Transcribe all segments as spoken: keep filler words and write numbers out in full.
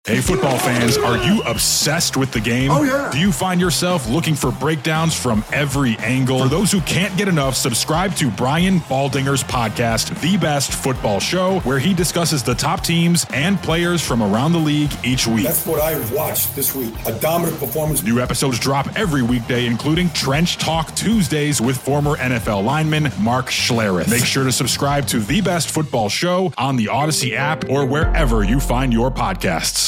Hey, football fans, are you obsessed with the game? Oh, yeah. Do you find yourself looking for breakdowns from every angle? For those who can't get enough, subscribe to Brian Baldinger's podcast, The Best Football Show, where he discusses the top teams and players from around the league each week. That's what I watched this week. A dominant performance. New episodes drop every weekday, including Trench Talk Tuesdays with former N F L lineman Mark Schlereth. Make sure to subscribe to The Best Football Show on the Odyssey app or wherever you find your podcasts.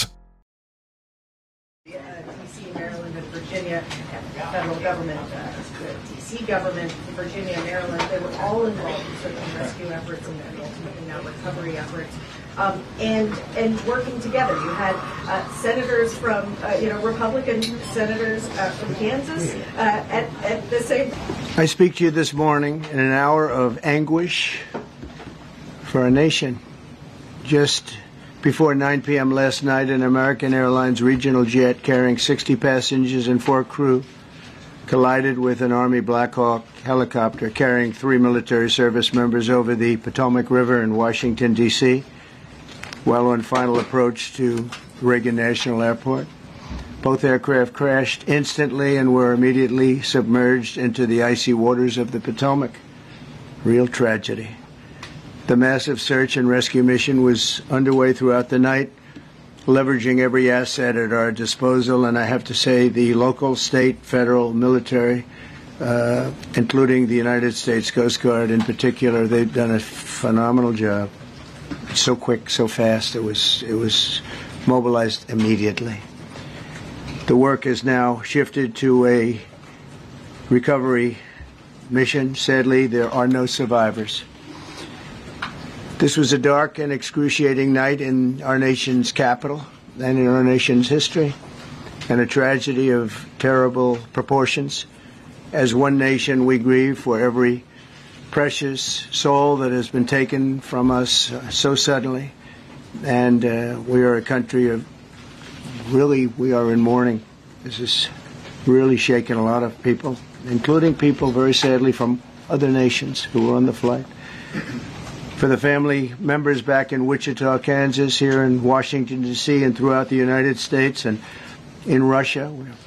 Virginia, federal government, uh, the D C government, Virginia, Maryland, they were all involved in search and rescue efforts and, and ultimately now recovery efforts, um, and and working together. You had uh, senators from, uh, you know, Republican senators uh, from Kansas uh, at, at the same time. I speak to you this morning in an hour of anguish for our nation. Just before nine p.m. last night, an American Airlines regional jet carrying sixty passengers and four crew collided with an Army Black Hawk helicopter carrying three military service members over the Potomac River in Washington, D C, while on final approach to Reagan National Airport. Both aircraft crashed instantly and were immediately submerged into the icy waters of the Potomac. Real tragedy. The massive search and rescue mission was underway throughout the night, leveraging every asset at our disposal, and I have to say the local, state, federal, military, uh, including the United States Coast Guard in particular, they've done a phenomenal job. So quick, so fast, it was, it was mobilized immediately. The work has now shifted to a recovery mission. Sadly, there are no survivors. This was a dark and excruciating night in our nation's capital and in our nation's history, and a tragedy of terrible proportions. As one nation, we grieve for every precious soul that has been taken from us uh, so suddenly, and uh, we are a country of, really, we are in mourning. This has really shaken a lot of people, including people, very sadly, from other nations who were on the flight. For the family members back in Wichita, Kansas, here in Washington, D C, and throughout the United States and in Russia,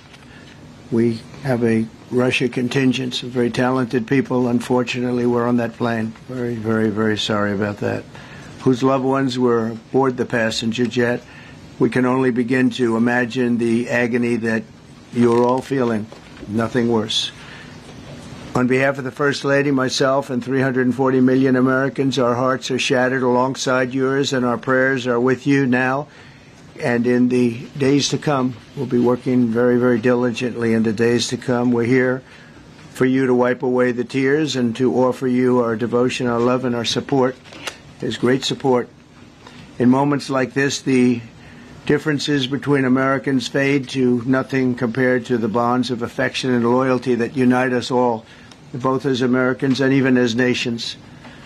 we have a Russia contingent, some very talented people. Unfortunately, were on that plane. Very, very, very sorry about that. Whose loved ones were aboard the passenger jet. We can only begin to imagine the agony that you're all feeling. Nothing worse. On behalf of the First Lady, myself, and three hundred forty million Americans, our hearts are shattered alongside yours, and our prayers are with you now and in the days to come. We'll be working very, very diligently in the days to come. We're here for you to wipe away the tears and to offer you our devotion, our love, and our support. There's great support. In moments like this, the differences between Americans fade to nothing compared to the bonds of affection and loyalty that unite us all, both as Americans and even as nations.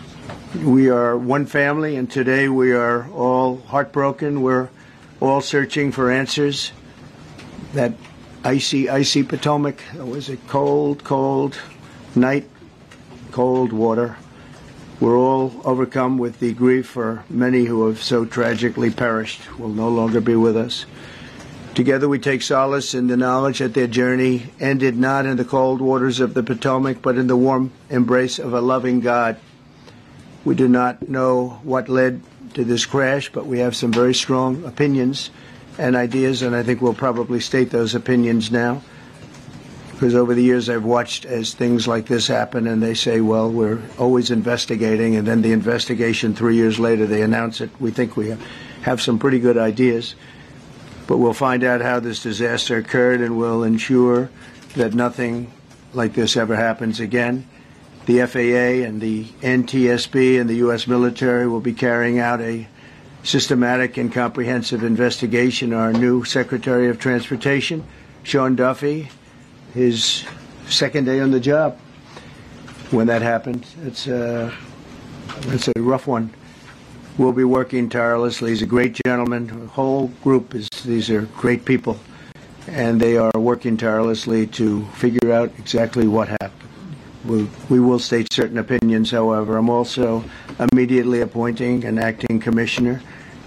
We are one family, and today we are all heartbroken. We're all searching for answers. That icy, icy Potomac, it was a cold, cold night, cold water. We're all overcome with the grief for many who have so tragically perished, will no longer be with us. Together we take solace in the knowledge that their journey ended not in the cold waters of the Potomac, but in the warm embrace of a loving God. We do not know what led to this crash, but we have some very strong opinions and ideas, and I think we'll probably state those opinions now. Because over the years I've watched as things like this happen, and they say, well, we're always investigating, and then the investigation, three years later, they announce it. We think we have some pretty good ideas. But we'll find out how this disaster occurred, and we'll ensure that nothing like this ever happens again. The F A A and the N T S B and the U S military will be carrying out a systematic and comprehensive investigation. Our new Secretary of Transportation, Sean Duffy, his second day on the job when that happened. It's a, it's a rough one. We'll be working tirelessly. He's a great gentleman. The whole group is, these are great people, and they are working tirelessly to figure out exactly what happened. We, we will state certain opinions, however. I'm also immediately appointing an acting commissioner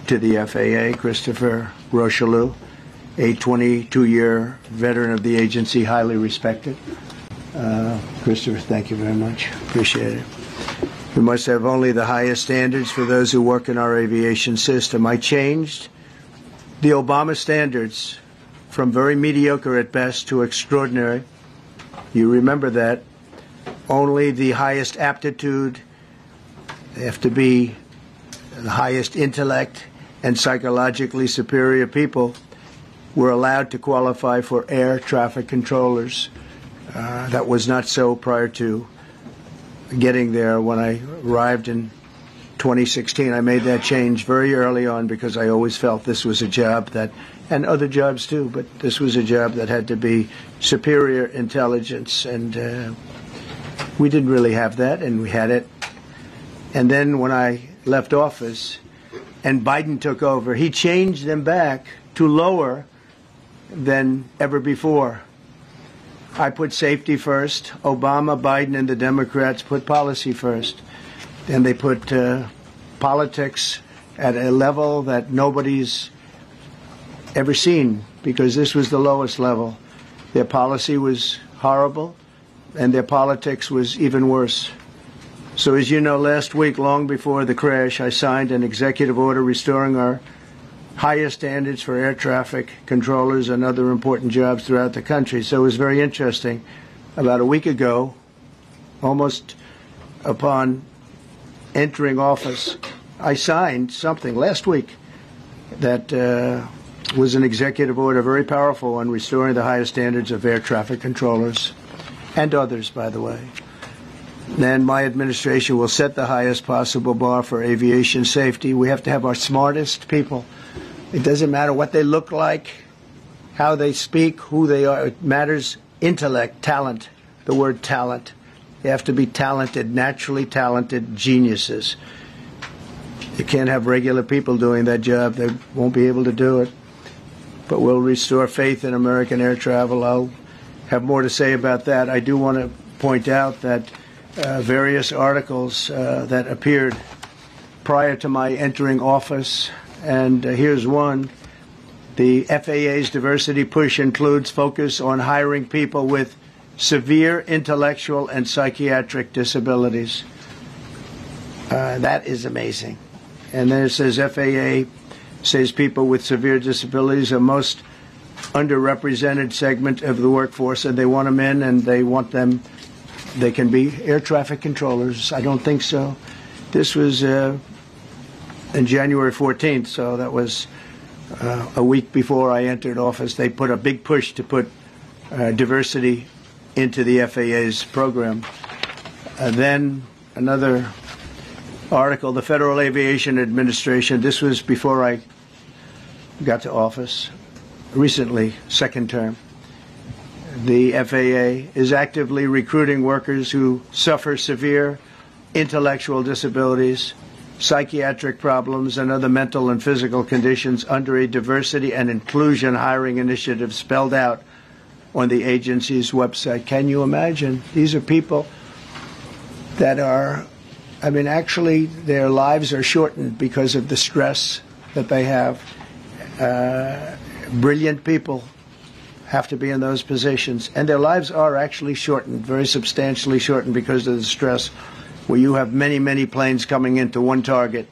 to the F A A, Christopher Rocheleau, a twenty-two-year veteran of the agency, highly respected. Uh, Christopher, thank you very much. Appreciate it. We must have only the highest standards for those who work in our aviation system. I changed the Obama standards from very mediocre at best to extraordinary. You remember that. Only the highest aptitude, they have to be the highest intellect and psychologically superior people were allowed to qualify for air traffic controllers. Uh, that was not so prior to getting there. When I arrived in twenty sixteen, I made that change very early on because I always felt this was a job that, and other jobs too, but this was a job that had to be superior intelligence, and uh, we didn't really have that, and we had it. And then when I left office and Biden took over, he changed them back to lower than ever before. I put safety first. Obama, Biden, and the Democrats put policy first. And they put uh, politics at a level that nobody's ever seen, because this was the lowest level. Their policy was horrible, and their politics was even worse. So as you know, last week, long before the crash, I signed an executive order restoring our highest standards for air traffic controllers and other important jobs throughout the country. So it was very interesting. About a week ago, almost upon entering office, I signed something last week that uh, was an executive order, very powerful, on restoring the highest standards of air traffic controllers and others, by the way. Then my administration will set the highest possible bar for aviation safety. We have to have our smartest people. It doesn't matter what they look like, how they speak, who they are. It matters intellect, talent, the word talent. They have to be talented, naturally talented geniuses. You can't have regular people doing that job. They won't be able to do it. But we'll restore faith in American air travel. I'll have more to say about that. I do want to point out that uh, various articles uh, that appeared prior to my entering office, and uh, here's one. The F A A's diversity push includes focus on hiring people with severe intellectual and psychiatric disabilities. Uh, that is amazing. And then it says F A A says people with severe disabilities are most underrepresented segment of the workforce, and they want them in, and they want them, they can be air traffic controllers. I don't think so. This was uh, on January fourteenth, so that was uh, a week before I entered office. They put a big push to put uh, diversity into the F A A's program. And then another article, the Federal Aviation Administration, this was before I got to office, recently, second term. The F A A is actively recruiting workers who suffer severe intellectual disabilities, psychiatric problems, and other mental and physical conditions under a diversity and inclusion hiring initiative spelled out on the agency's website. Can you imagine? These are people that are, I mean, actually their lives are shortened because of the stress that they have. Uh, brilliant people have to be in those positions, and their lives are actually shortened, very substantially shortened, because of the stress, where you have many, many planes coming into one target,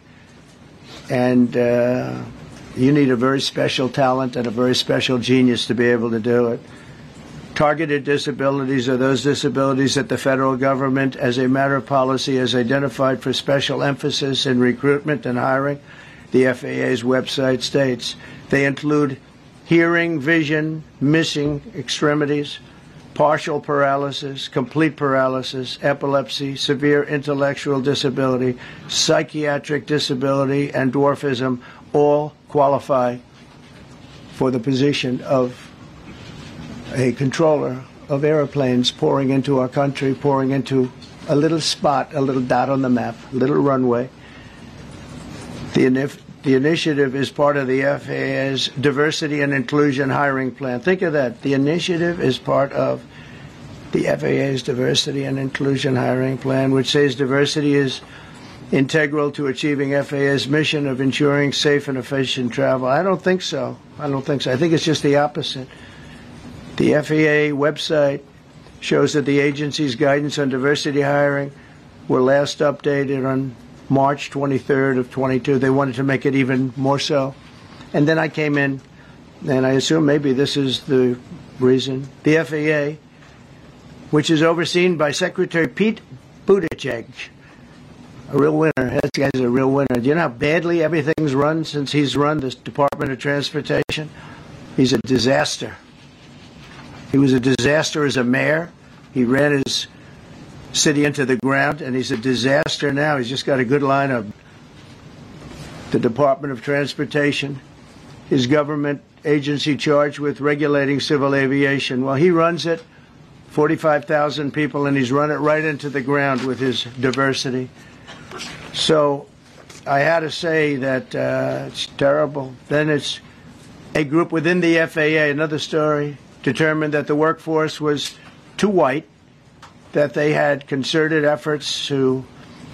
and uh, you need a very special talent and a very special genius to be able to do it. Targeted disabilities are those disabilities that the federal government, as a matter of policy, has identified for special emphasis in recruitment and hiring. The F A A's website states they include hearing, vision, missing extremities, partial paralysis, complete paralysis, epilepsy, severe intellectual disability, psychiatric disability, and dwarfism all qualify for the position of a controller of airplanes pouring into our country, pouring into a little spot, a little dot on the map, a little runway. The, inif- the initiative is part of the F A A's diversity and inclusion hiring plan. Think of that. The initiative is part of the F A A's diversity and inclusion hiring plan, which says diversity is integral to achieving F A A's mission of ensuring safe and efficient travel? I don't think so. I don't think so. I think it's just the opposite. The F A A website shows that the agency's guidance on diversity hiring were last updated on March twenty-third of twenty-two. They wanted to make it even more so. And then I came in, and I assume maybe this is the reason. The F A A, which is overseen by Secretary Pete Buttigieg, a real winner. This guy's a real winner. Do you know how badly everything's run since he's run this Department of Transportation? He's a disaster. He was a disaster as a mayor. He ran his city into the ground, and he's a disaster now. He's just got a good line of the Department of Transportation, his government agency charged with regulating civil aviation. Well, he runs it, forty-five thousand people, and he's run it right into the ground with his diversity. So I had to say that uh, it's terrible. Then it's a group within the F A A, another story, determined that the workforce was too white, that they had concerted efforts to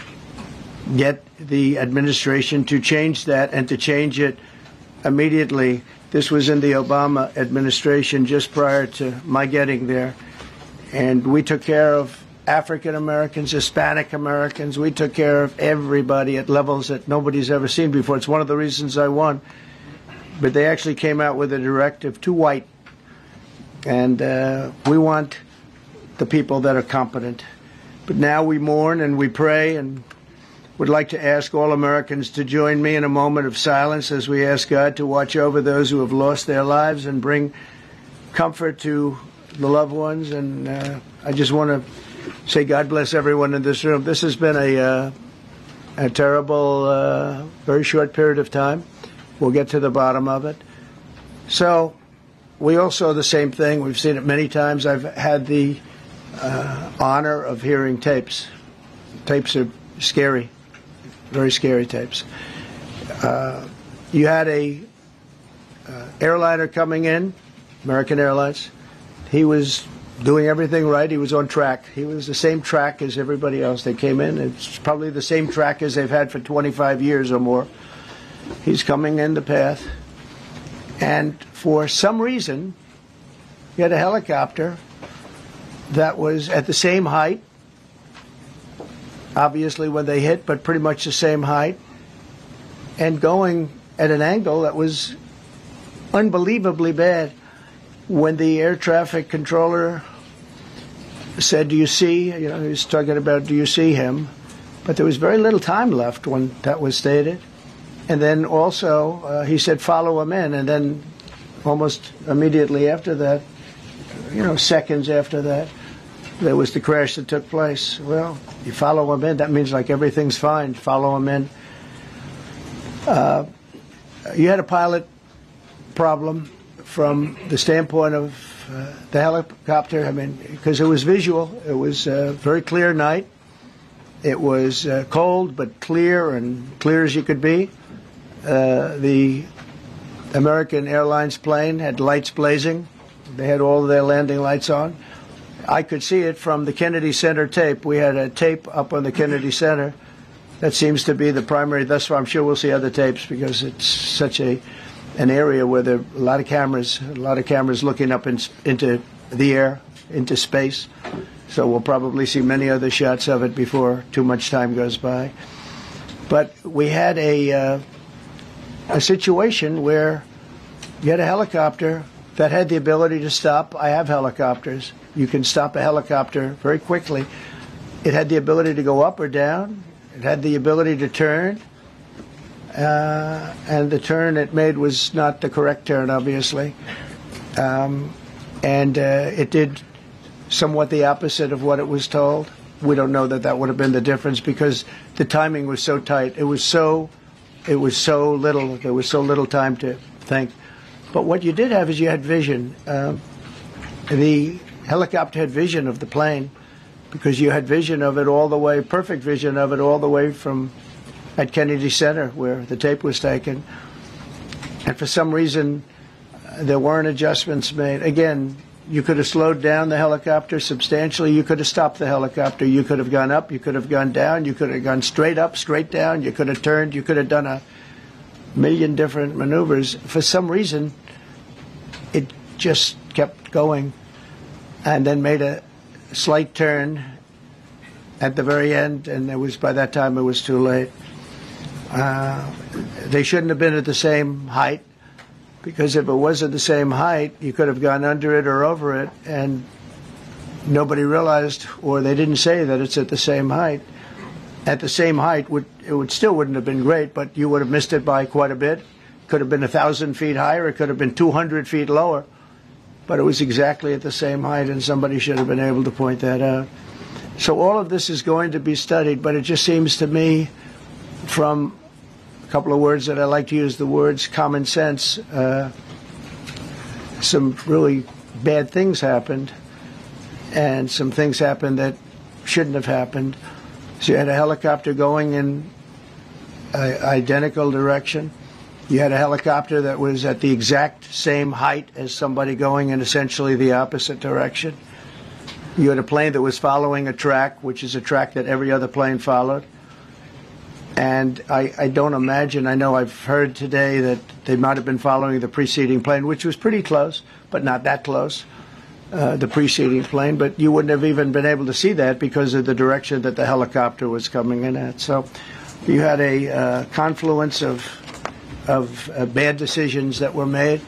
get the administration to change that and to change it immediately. This was in the Obama administration just prior to my getting there. And we took care of African Americans, Hispanic Americans. We took care of everybody at levels that nobody's ever seen before. It's one of the reasons I won. But they actually came out with a directive, too white. And uh, we want the people that are competent. But now we mourn and we pray, and would like to ask all Americans to join me in a moment of silence as we ask God to watch over those who have lost their lives and bring comfort to the loved ones. And uh, I just want to say God bless everyone in this room. This has been a, uh, a terrible, uh, very short period of time. We'll get to the bottom of it. So we all saw the same thing. We've seen it many times. I've had the uh, honor of hearing tapes. Tapes are scary, very scary tapes. Uh, you had a uh, airliner coming in, American Airlines. He was doing everything right. He was on track. He was the same track as everybody else. They came in. It's probably the same track as they've had for twenty-five years or more. He's coming in the path. And for some reason, you had a helicopter that was at the same height, obviously when they hit, but pretty much the same height, and going at an angle that was unbelievably bad. When the air traffic controller said, do you see, you know, he was talking about, do you see him? But there was very little time left when that was stated. And then also, uh, he said, follow him in. And then almost immediately after that, you know, seconds after that, there was the crash that took place. Well, you follow him in, that means like everything's fine. Follow him in. Uh, you had a pilot problem from the standpoint of uh, the helicopter. I mean, because it was visual. It was a very clear night. It was uh, cold, but clear, and clear as you could be. Uh, the American Airlines plane had lights blazing. They had all of their landing lights on. I could see it from the Kennedy Center tape. We had a tape up on the Kennedy Center. That seems to be the primary. Thus far, I'm sure we'll see other tapes because it's such a an area where there are a lot of cameras, a lot of cameras looking up in, into the air, into space. So we'll probably see many other shots of it before too much time goes by. But we had a uh, a situation where you had a helicopter that had the ability to stop. I have helicopters. You can stop a helicopter very quickly. It had the ability to go up or down. It had the ability to turn. Uh, and the turn it made was not the correct turn, obviously. Um, and uh, it did somewhat the opposite of what it was told. We don't know that that would have been the difference because the timing was so tight. It was so, it was so little. There was so little time to think. But what you did have is you had vision. Uh, the helicopter had vision of the plane because you had vision of it all the way, perfect vision of it all the way from at Kennedy Center where the tape was taken. And for some reason, uh, there weren't adjustments made. Again, You could have slowed down the helicopter substantially. You could have stopped the helicopter. You could have gone up. You could have gone down. You could have gone straight up, straight down. You could have turned. You could have done a million different maneuvers. For some reason, it just kept going and then made a slight turn at the very end, and it was by that time it was too late. Uh, they shouldn't have been at the same height, because if it was at the same height, you could have gone under it or over it, and nobody realized, or they didn't say that it's at the same height. At the same height, would, it would still wouldn't have been great, but you would have missed it by quite a bit. It could have been a thousand feet higher. It could have been two hundred feet lower, but it was exactly at the same height, and somebody should have been able to point that out. So all of this is going to be studied, but it just seems to me, from a couple of words that I like to use, the words common sense, uh, some really bad things happened, and some things happened that shouldn't have happened. So you had a helicopter going in an identical direction. You had a helicopter that was at the exact same height as somebody going in essentially the opposite direction. You had a plane that was following a track, which is a track that every other plane followed. And I, I don't imagine, I know I've heard today that they might have been following the preceding plane, which was pretty close, but not that close, uh, the preceding plane. But you wouldn't have even been able to see that because of the direction that the helicopter was coming in at. So you had a uh, confluence of, of uh, bad decisions that were made,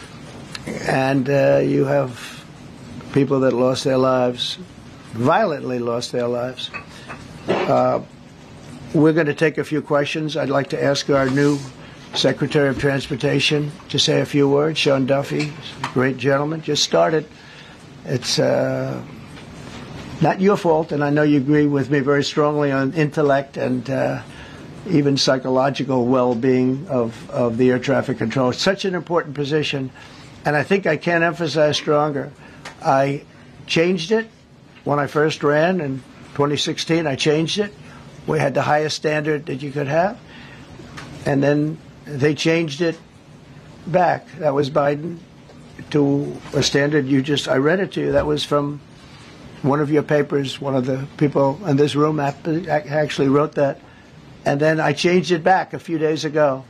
and uh, you have people that lost their lives, violently lost their lives. Uh, We're going to take a few questions. I'd like to ask our new Secretary of Transportation to say a few words. Sean Duffy, great gentleman, just started. It's uh, not your fault, and I know you agree with me very strongly on intellect and uh, even psychological well-being of, of the air traffic control. It's such an important position, and I think I can't emphasize stronger. I changed it when I first ran in twenty sixteen. I changed it. We had the highest standard that you could have, and then they changed it back. That was Biden, to a standard you just, I read it to you. That was from one of your papers. One of the people in this room actually wrote that. And then I changed it back a few days ago.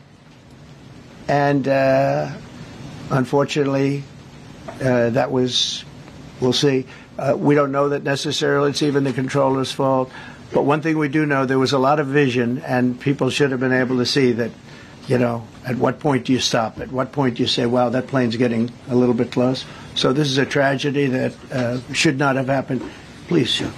And uh, unfortunately, uh, that was, we'll see. Uh, we don't know that necessarily it's even the controller's fault. But one thing we do know, there was a lot of vision, and people should have been able to see that, you know, at what point do you stop? At what point do you say, wow, that plane's getting a little bit close? So this is a tragedy that uh, should not have happened. Please, Sean.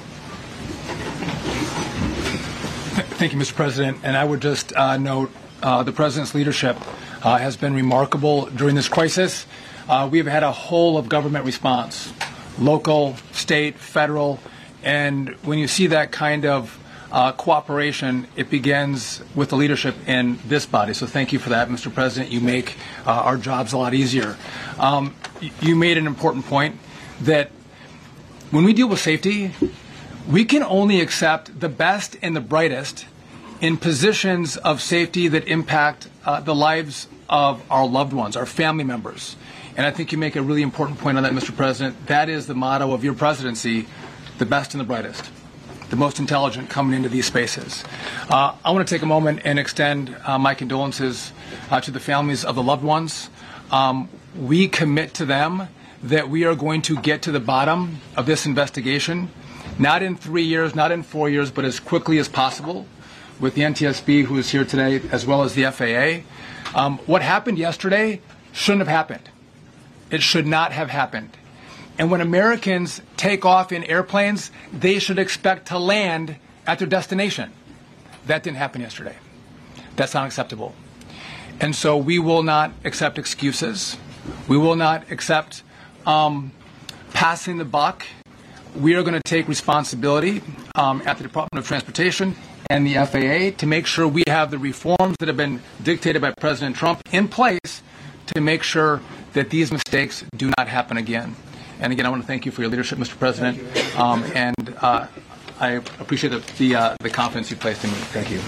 Thank you, Mister President. And I would just uh, note uh, the President's leadership uh, has been remarkable during this crisis. Uh, we have had a whole of government response, local, state, federal. And when you see that kind of uh, cooperation, it begins with the leadership in this body. So thank you for that, Mister President. You make uh, our jobs a lot easier. Um, you made an important point that when we deal with safety, we can only accept the best and the brightest in positions of safety that impact uh, the lives of our loved ones, our family members. And I think you make a really important point on that, Mister President. That is the motto of your presidency. The best and the brightest, the most intelligent coming into these spaces. Uh, I want to take a moment and extend uh, my condolences uh, to the families of the loved ones. Um, we commit to them that we are going to get to the bottom of this investigation, not in three years, not in four years, but as quickly as possible with the N T S B, who is here today, as well as the F A A. Um, what happened yesterday shouldn't have happened. It should not have happened. And when Americans take off in airplanes, they should expect to land at their destination. That didn't happen yesterday. That's not acceptable. And so we will not accept excuses. We will not accept um, passing the buck. We are going to take responsibility um, at the Department of Transportation and the F A A to make sure we have the reforms that have been dictated by President Trump in place to make sure that these mistakes do not happen again. And again, I want to thank you for your leadership, Mister President, um, and uh, I appreciate the the, uh, the confidence you placed in me. Thank you.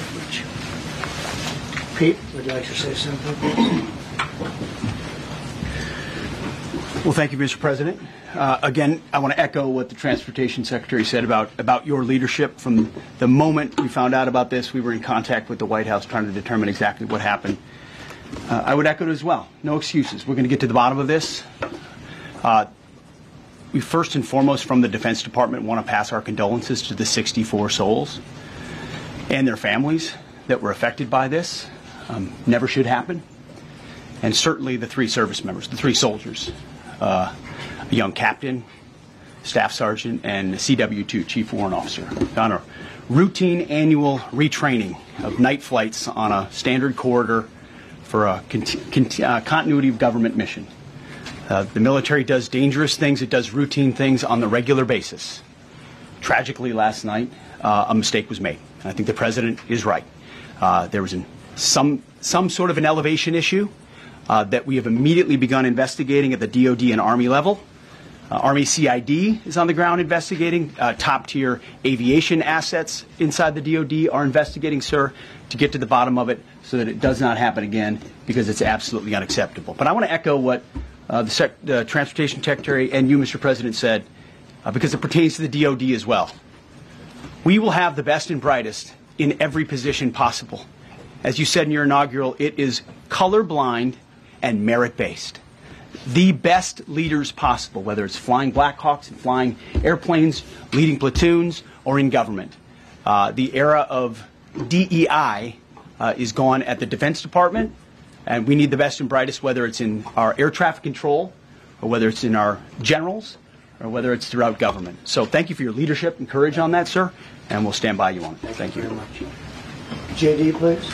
Pete, would you like to say something? Well, thank you, Mister President. Uh, again, I want to echo what the Transportation Secretary said about, about your leadership. From the moment we found out about this, we were in contact with the White House trying to determine exactly what happened. Uh, I would echo it as well. No excuses. We're going to get to the bottom of this. Uh, we first and foremost, from the Defense Department, want to pass our condolences to the sixty-four souls and their families that were affected by this. Um, never should happen. And certainly the three service members, the three soldiers, uh, a young captain, staff sergeant, and a C W two, Chief Warrant Officer, on a routine annual retraining of night flights on a standard corridor for a cont- cont- uh, continuity of government mission. Uh, the military does dangerous things. It does routine things on the regular basis. Tragically, last night, uh, a mistake was made. And I think the President is right. Uh, there was an, some, some sort of an elevation issue uh, that we have immediately begun investigating at the D O D and Army level. Uh, Army C I D is on the ground investigating. Uh, top-tier aviation assets inside the D O D are investigating, sir, to get to the bottom of it so that it does not happen again, because it's absolutely unacceptable. But I want to echo what uh, the, Sec- the Transportation Secretary and you, Mister President, said, uh, because it pertains to the D O D as well. We will have the best and brightest in every position possible. As you said in your inaugural, it is colorblind and merit-based. The best leaders possible, whether it's flying Black Hawks and flying airplanes, leading platoons, or in government. Uh, the era of D E I uh, is gone at the Defense Department, and we need the best and brightest, whether it's in our air traffic control, or whether it's in our generals, or whether it's throughout government. So thank you for your leadership and courage on that, sir, and we'll stand by you on it. Thank, thank you very much. J D, please.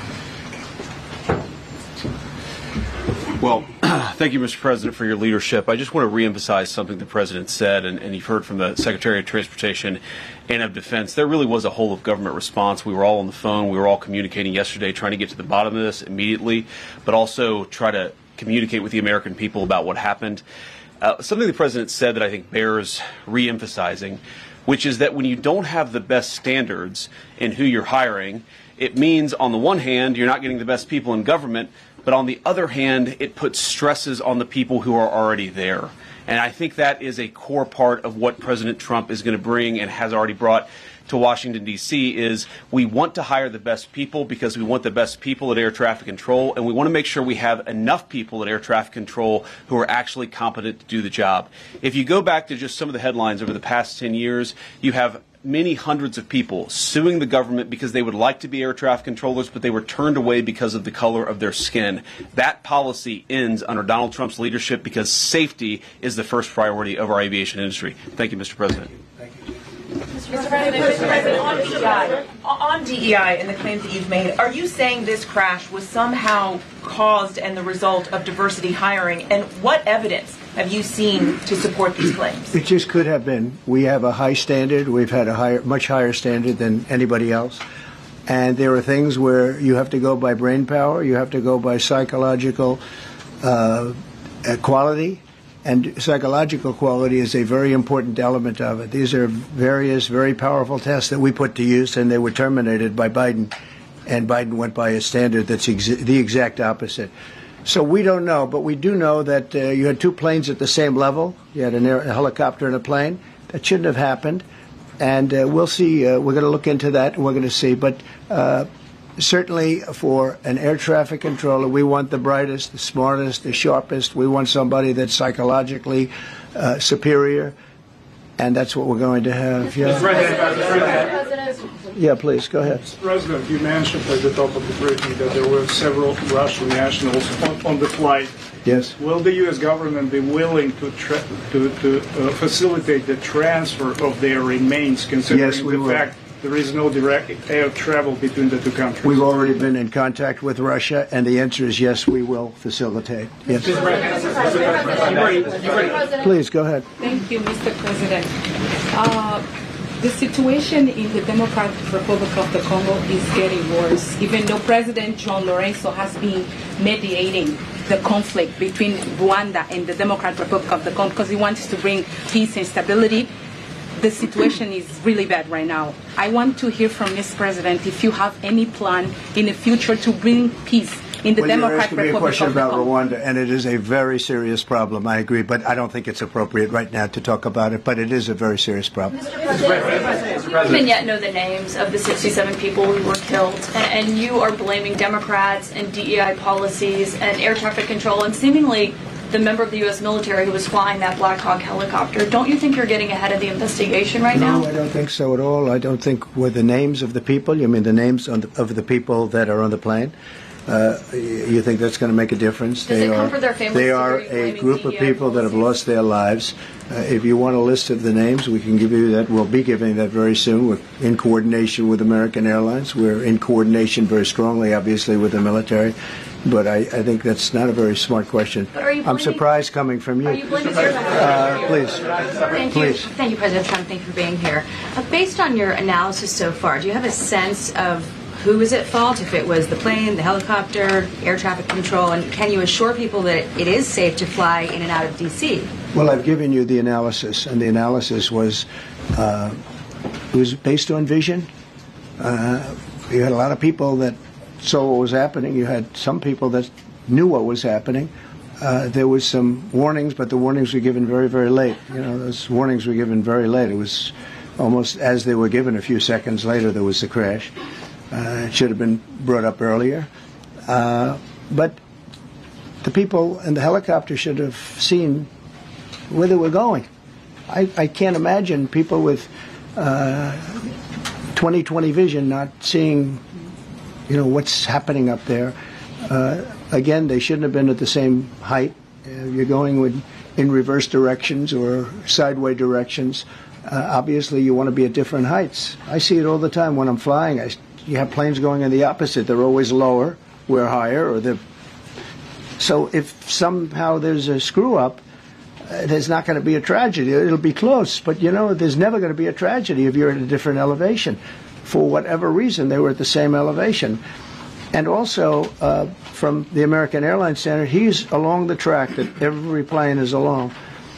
Well, thank you, Mister President, for your leadership. I just want to reemphasize something the President said, and, and you've heard from the Secretary of Transportation and of Defense. There really was a whole-of-government response. We were all on the phone. We were all communicating yesterday, trying to get to the bottom of this immediately, but also try to communicate with the American people about what happened. Uh, something the President said that I think bears reemphasizing, which is that when you don't have the best standards in who you're hiring, it means, on the one hand, you're not getting the best people in government, but on the other hand, it puts stresses on the people who are already there. And I think that is a core part of what President Trump is going to bring and has already brought to Washington, D C, is we want to hire the best people because we want the best people at air traffic control, and we want to make sure we have enough people at air traffic control who are actually competent to do the job. If you go back to just some of the headlines over the past ten years, you have many hundreds of people suing the government because they would like to be air traffic controllers, but they were turned away because of the color of their skin. That policy ends under Donald Trump's leadership because safety is the first priority of our aviation industry. Thank you, Mister President. Thank you. Mister President, Mister President, on D E I, on D E I and the claims that you've made, are you saying this crash was somehow caused and the result of diversity hiring? And what evidence have you seen to support these claims? It just could have been. We have a high standard. We've had a higher, much higher standard than anybody else. And there are things where you have to go by brain power, you have to go by psychological uh, quality. And psychological quality is a very important element of it. These are various very powerful tests that we put to use, and they were terminated by Biden. And Biden went by a standard that's ex- the exact opposite. So we don't know, but we do know that uh, you had two planes at the same level. You had an air, a helicopter and a plane. That shouldn't have happened. And uh, we'll see. Uh, we're going to look into that, and we're going to see. But uh, certainly for an air traffic controller, we want the brightest, the smartest, the sharpest. We want somebody that's psychologically uh, superior, and that's what we're going to have. Yeah. Mister President, Yeah, please, go ahead. Mister President, you mentioned at the top of the briefing that there were several Russian nationals on, on the flight. Yes. Will the U S government be willing to tra- to, to uh, facilitate the transfer of their remains, considering yes, we the will. fact there is no direct air travel between the two countries? We've already been in contact with Russia, and the answer is yes, we will facilitate. Yes. Please, go ahead. Thank you, Mister President. Uh, the situation in the Democratic Republic of the Congo is getting worse, even though President John Lorenzo has been mediating the conflict between Rwanda and the Democratic Republic of the Congo because he wants to bring peace and stability. The situation is really bad right now. I want to hear from Mister President if you have any plan in the future to bring peace in the well, Democratic you're asking me a question Republic of the about Congo. Rwanda, and it is a very serious problem. I agree, but I don't think it's appropriate right now to talk about it. But it is a very serious problem. Mister President, do you even yet know the names of the sixty-seven people who were killed, and, and you are blaming Democrats and D E I policies and air traffic control, and seemingly the member of the U S military who was flying that Black Hawk helicopter. Don't you think you're getting ahead of the investigation right no, now? No, I don't think so at all. I don't think with the names of the people. You mean the names on the, of the people that are on the plane? Uh, you think that's going to make a difference? Does they it are, comfort their families? They to are hear you a blaming group of D E I people that have policies? lost their lives. Uh, if you want a list of the names, we can give you that. We'll be giving that very soon. We're in coordination with American Airlines. We're in coordination very strongly, obviously, with the military. But I, I think that's not a very smart question. But are you I'm blaming- surprised coming from you. Are you blaming uh, please. Thank please. you. Thank you, President Trump. Thank you for being here. Uh, based on your analysis so far, do you have a sense of who is at fault, if it was the plane, the helicopter, air traffic control, and can you assure people that it is safe to fly in and out of D C? Well, I've given you the analysis, and the analysis was uh, it was based on vision. Uh, you had a lot of people that saw what was happening. You had some people that knew what was happening. Uh, there was some warnings, but the warnings were given very, very late. You know, those warnings were given very late. It was almost as they were given. A few seconds later, there was the crash. Uh, it should have been brought up earlier. Uh, but the people in the helicopter should have seen where they were going. I, I can't imagine people with uh, twenty twenty vision not seeing, you know, what's happening up there. Uh, again, they shouldn't have been at the same height. Uh, you're going with, in reverse directions or sideways directions. Uh, obviously, you want to be at different heights. I see it all the time when I'm flying. I, you have planes going in the opposite. They're always lower. We're higher. Or they're... So if somehow there's a screw-up, uh, there's not going to be a tragedy. It'll be close. But, you know, there's never going to be a tragedy if you're at a different elevation. For whatever reason, they were at the same elevation. And also, uh, from the American Airlines Center, he's along the track that every plane is along.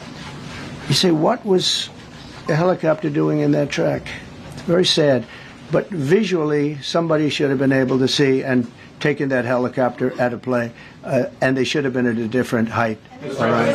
You say, what was a helicopter doing in that track? It's very sad. But visually, somebody should have been able to see and taken that helicopter out of play, uh, and they should have been at a different height. All right.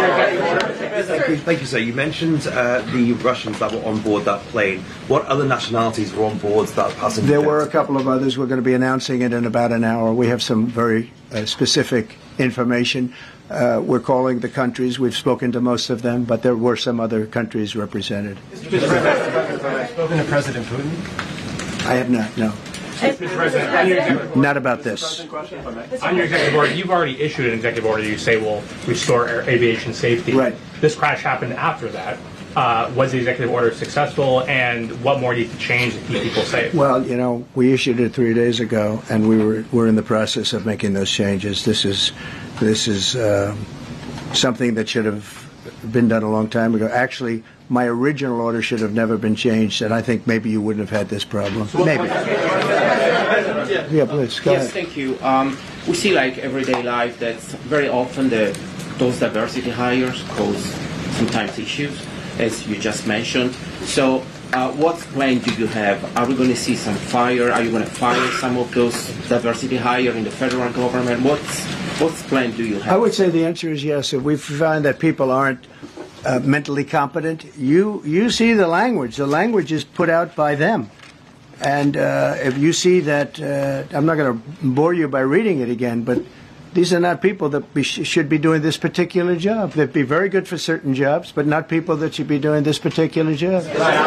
Thank you, thank you, sir. You mentioned uh, the Russians that were on board that plane. What other nationalities were on board that passenger? There were a couple of others. We're going to be announcing it in about an hour. We have some very uh, specific information. Uh, we're calling the countries. We've spoken to most of them, but there were some other countries represented. Mister President, have you spoken to President Putin? I have not, no. Mister President, on your executive Not about this. On your executive order, you've already issued an executive order you say will restore air aviation safety. Right. This crash happened after that. Uh, was the executive order successful, and what more needs to change to keep people safe? Well, you know, we issued it three days ago, and we were we're in the process of making those changes. This is this is uh, something that should have been done a long time ago. Actually, my original order should have never been changed, and I think maybe you wouldn't have had this problem. Maybe. Yeah, please, go yes, ahead. thank you. Um, we see, like, everyday life that very often the, those diversity hires cause sometimes issues, as you just mentioned. So uh, what plan do you have? Are we going to see some fire? Are you going to fire some of those diversity hires in the federal government? What's, what's plan do you have? I would say the answer is yes. If we find that people aren't uh, mentally competent, you you see the language. The language is put out by them. And uh, if you see that, uh, I'm not going to bore you by reading it again, but these are not people that be, should be doing this particular job. They'd be very good for certain jobs, but not people that should be doing this particular job.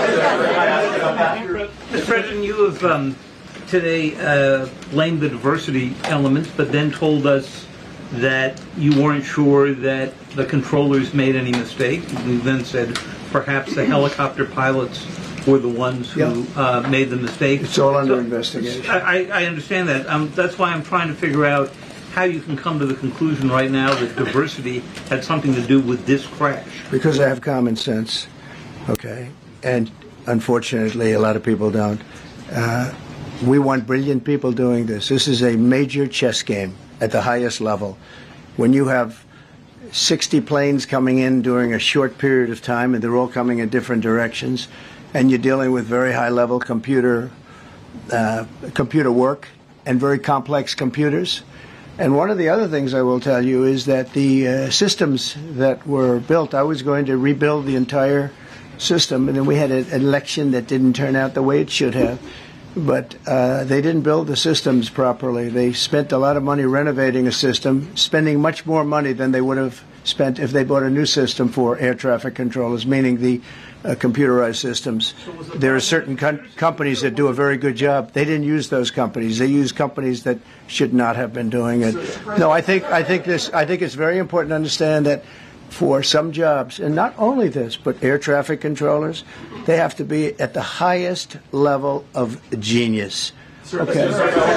Mister President, you have um, today uh, blamed the diversity elements, but then told us that you weren't sure that the controllers made any mistake. You then said perhaps the helicopter pilots were the ones who Yeah. uh, made the mistake. It's all under So- investigation. I, I understand that. Um, that's why I'm trying to figure out how you can come to the conclusion right now that diversity had something to do with this crash. Because I have common sense, okay? And unfortunately, a lot of people don't. Uh, we want brilliant people doing this. This is a major chess game at the highest level. When you have sixty planes coming in during a short period of time, and they're all coming in different directions, and you're dealing with very high-level computer uh, computer work and very complex computers, And one of the other things I will tell you is that the uh, systems that were built, I was going to rebuild the entire system, and then we had an election that didn't turn out the way it should have. But uh, they didn't build the systems properly. They spent a lot of money renovating a system, spending much more money than they would have spent if they bought a new system for air traffic controllers, meaning the uh, computerized systems. There are certain com- companies that do a very good job. They didn't use those companies. They used companies that should not have been doing it. No, I think I think this. I think it's very important to understand that for some jobs, and not only this, but air traffic controllers, they have to be at the highest level of genius. Okay.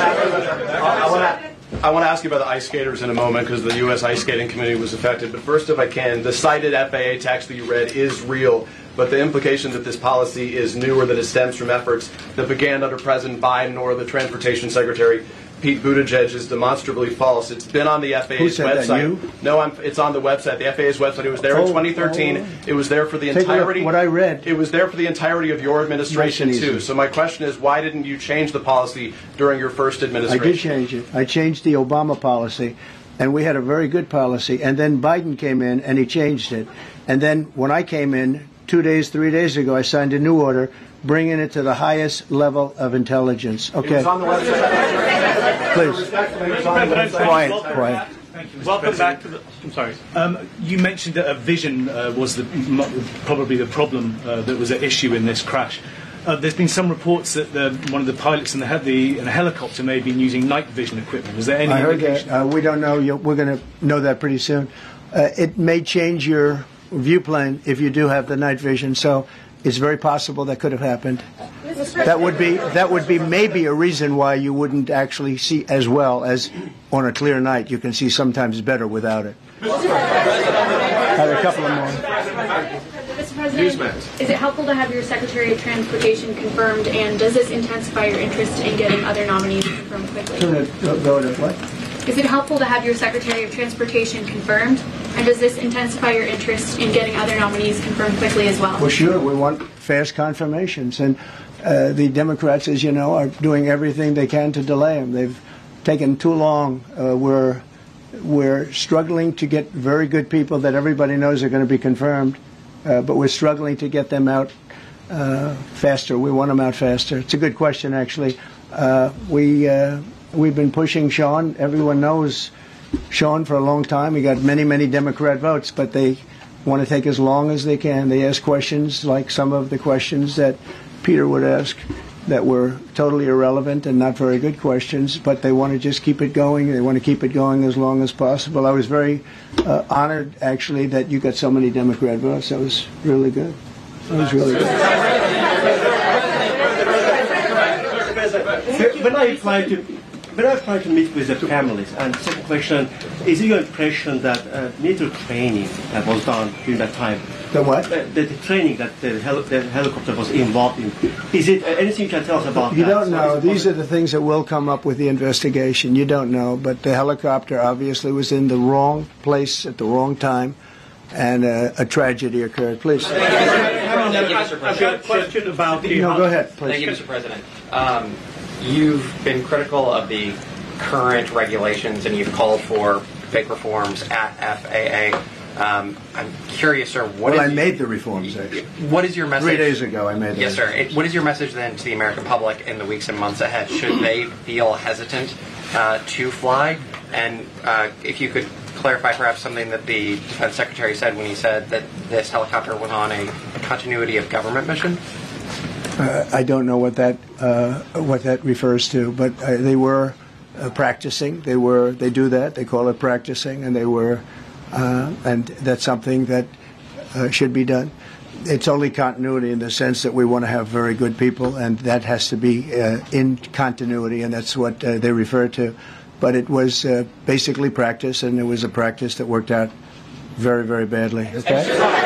I want to ask you about the ice skaters in a moment because the U S Ice Skating Committee was affected. But first, if I can, the cited F A A text that you read is real, but the implication that this policy is new or that it stems from efforts that began under President Biden or the Transportation Secretary Pete Buttigieg is demonstrably false. It's been on the F A A's Who said website. That, you? No, I'm, it's on the website, the F A A's website. It was there oh, in twenty thirteen. Oh. It was there for the Take entirety. A look what I read. It was there for the entirety of your administration Nice and too. easy. So my question is, why didn't you change the policy during your first I administration? did change it. I changed the Obama policy, and we had a very good policy. And then Biden came in, and he changed it. And then when I came in, two days, three days ago, I signed a new order bringing it to the highest level of intelligence. Okay. It was on the website. Please. Quiet, quiet. Thank you, Welcome back to the. I'm sorry. Um, you mentioned that a vision uh, was the, m- probably the problem uh, that was at issue in this crash. Uh, there's been some reports that the, one of the pilots in the, the in a helicopter may have been using night vision equipment. Was there any I heard indication? that. Uh, we don't know. You'll, we're going to know that pretty soon. Uh, it may change your viewplane if you do have the night vision. So it's very possible that could have happened. That would be that would be maybe a reason why you wouldn't actually see as well as on a clear night. You can see sometimes better without it. Had a couple of more. Mister President, is it helpful to have your Secretary of Transportation confirmed, and does this intensify your interest in getting other nominees confirmed quickly? Turn it, go, go to what? Is it helpful to have your Secretary of Transportation confirmed, and does this intensify your interest in getting other nominees confirmed quickly as well? Well, sure. We want fast confirmations, and uh, the Democrats, as you know, are doing everything they can to delay them. They've taken too long. Uh, we're we're struggling to get very good people that everybody knows are going to be confirmed, uh, but we're struggling to get them out uh, faster. We want them out faster. It's a good question, actually. Uh, we uh, we've been pushing Sean. Everyone knows Sean for a long time. He got many, many Democrat votes, but they want to take as long as they can. They ask questions like some of the questions that Peter would ask that were totally irrelevant and not very good questions, but they want to just keep it going. They want to keep it going as long as possible. I was very uh, honored, actually, that you got so many Democrat votes. That was really good. That was really good. When I apply to when I apply to meet with the families, and second question, is it your impression that uh, military training that was done during that time? The what? Uh, the, the training that the, hel- the helicopter was involved in. Is it uh, anything you can tell us about You that? don't know. So These are the things that will come up with the investigation. You don't know. But the helicopter obviously was in the wrong place at the wrong time, and uh, a tragedy occurred. Please. Thank you, Mister I've got a question about the. No, go ahead, please. Thank you, Mister President. Um, you've been critical of the current regulations, and you've called for big reforms at F A A. Um, I'm curious, sir. What well, is I made the reforms, actually. What is your message? Three days ago, I made them. Yes, sir. It, what is your message then to the American public in the weeks and months ahead? Should they feel hesitant uh, to fly? And uh, if you could clarify perhaps something that the Defense Secretary said when he said that this helicopter was on a, a continuity of government mission? Uh, I don't know what that uh, what that refers to, but uh, they were uh, practicing. They were they do that. They call it practicing, and they were, uh, and that's something that uh, should be done. It's only continuity in the sense that we want to have very good people, and that has to be uh, in continuity, and that's what uh, they refer to. But it was uh, basically practice, and it was a practice that worked out very, very badly. Okay.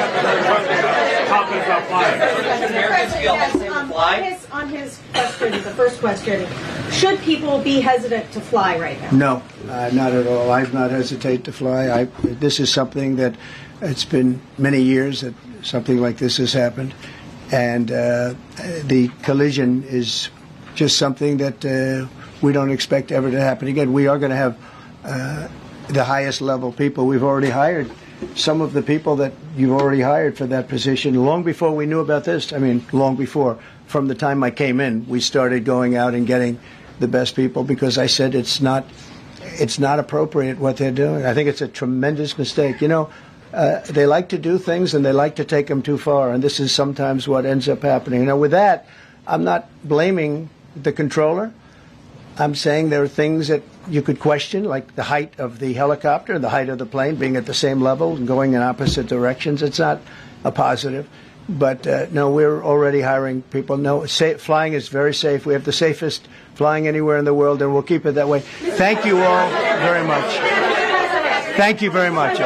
Yes, um, on, his, on his question, the first question, should people be hesitant to fly right now? No, uh, not at all. I've not hesitated to fly. I, this is something that it's been many years that something like this has happened, and uh, the collision is just something that uh, we don't expect ever to happen again. We are going to have uh, the highest level people. We've already hired some of the people that you've already hired for that position long before we knew about this. I mean, long before. From the time I came in, we started going out and getting the best people because I said it's not it's not appropriate what they're doing. I think it's a tremendous mistake. You know, uh, they like to do things and they like to take them too far, and this is sometimes what ends up happening. Now, with that, I'm not blaming the controller. I'm saying there are things that you could question, like the height of the helicopter, the height of the plane being at the same level and going in opposite directions. It's not a positive. But, uh, no, we're already hiring people. No, sa- flying is very safe. We have the safest flying anywhere in the world, and we'll keep it that way. Thank you all very much. Thank you very much,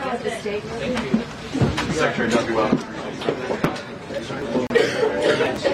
Secretary, Doctor Wells.